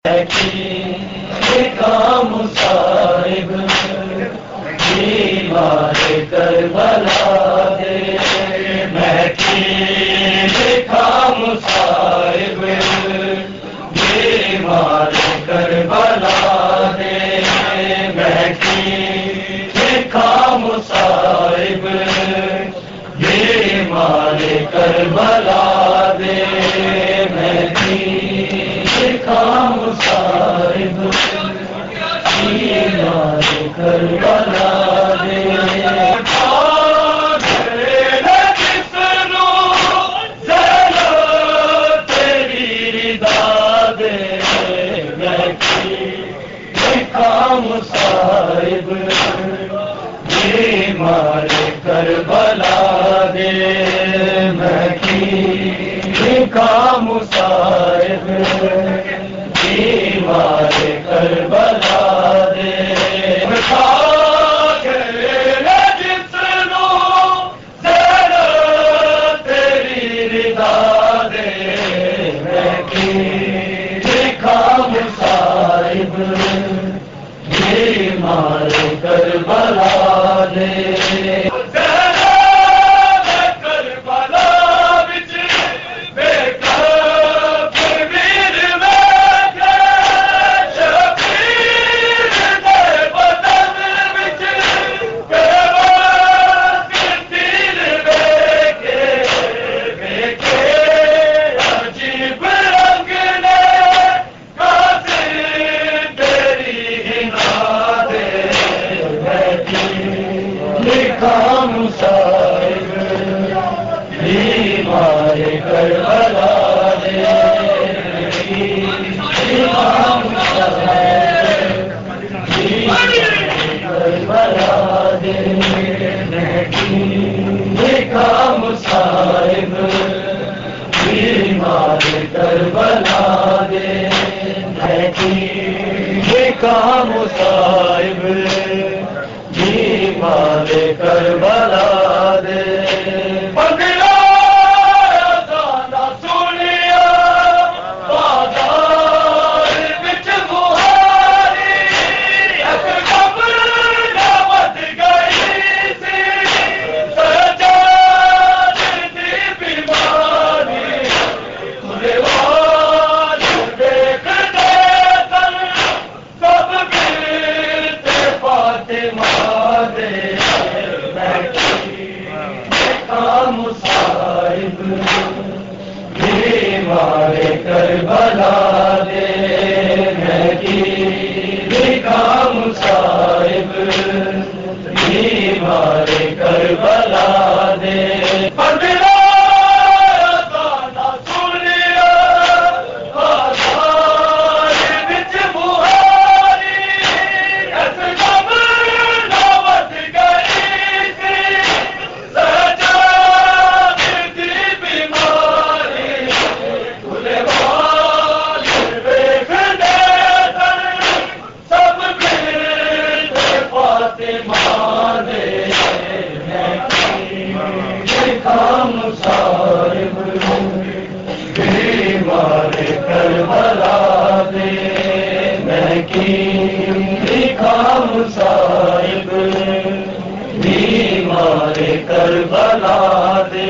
کام صاحب بیمار کربلا دے کام صاحب بیمار کربلا دے کام صاحب بیمار کربلا دے کام صاحب بیمار کربلا دے کام صاحب بیمار کربلا دے کام صاحب بیمار کربلا دے کام صاحب بیمار کربلا دے کام صاحب بیمار کربلا دے کام صاحب کربلا دے کام صاحب بیمار کربلا دے کام صاحب بیمار کربلا دے پگلا گانا سنیا بازار وچ بہاری ایک قبر نمت گئی سی سجاد دی بیماری تجھے وال دیکھتے سن سب گرتے فاطمہ کام صاحب بیمار کربلا دے کام صاحب بیمار کربلا دے پگلا گانا سنیا بازار وچ بہاری ایک قبر نمت گئی سی سجاد دی بیماری تجھے وال دیکھتے سن سب گرتے فاطمہ دے کام صاحب بیمار کربلا دے کام صاحب بیمار کربلا دے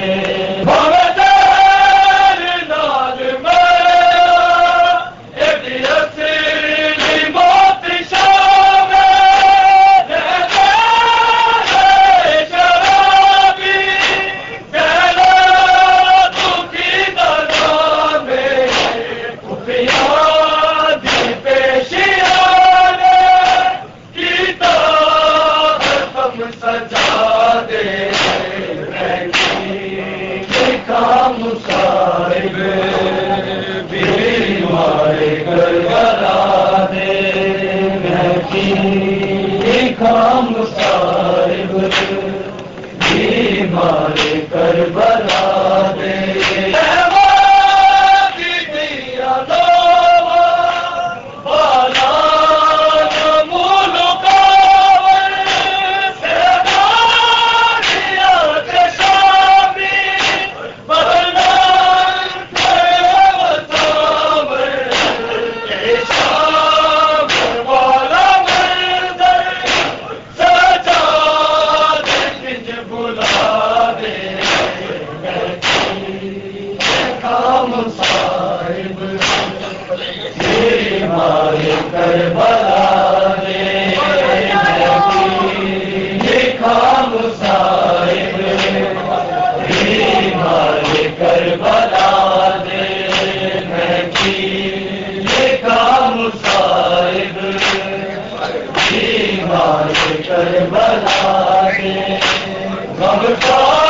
سجا دے بیمار کربلا دے لکھا مصائب بیمار کربلا دے لکھا مصائب بیمار کربلا دے غم کا